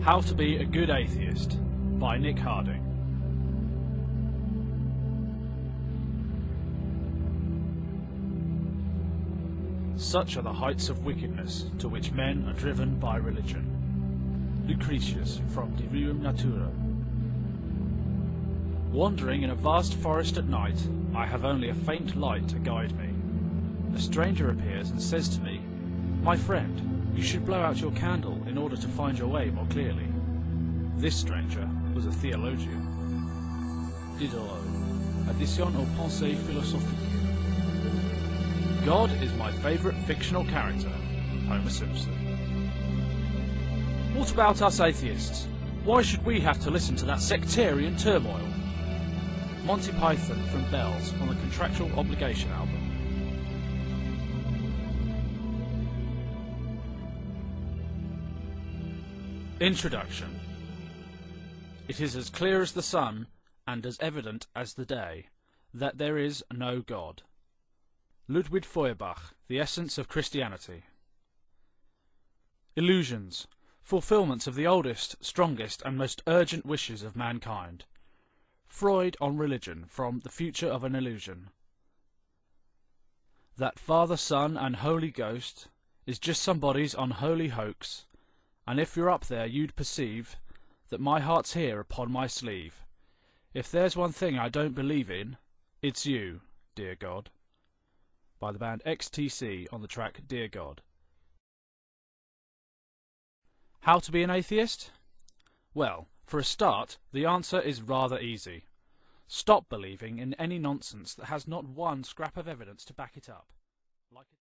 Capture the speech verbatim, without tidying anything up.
How to Be a Good Atheist by Nick Harding. Such are the heights of wickedness to which men are driven by religion. Lucretius from De Rerum Natura. Wandering in a vast forest at night, I have only a faint light to guide me. A stranger appears and says to me, "My friend, you should blow out your candle in order to find your way more clearly." This stranger was a theologian. Diderot, Addition aux Pensées Philosophiques. God is my favourite fictional character, Homer Simpson. What about us atheists? Why should we have to listen to that sectarian turmoil? Monty Python from Bells on the Contractual Obligation album. Introduction. It is as clear as the sun, and as evident as the day, that there is no God. Ludwig Feuerbach, The Essence of Christianity. Illusions, fulfillments of the oldest, strongest, and most urgent wishes of mankind. Freud on religion from The Future of an Illusion. That Father, Son, and Holy Ghost is just somebody's unholy hoax, and if you're up there you'd perceive that my heart's here upon my sleeve. If there's one thing I don't believe in, it's you, dear God. By the band X T C on the track Dear God. How to be an atheist? Well, for a start, the answer is rather easy. Stop believing in any nonsense that has not one scrap of evidence to back it up. Like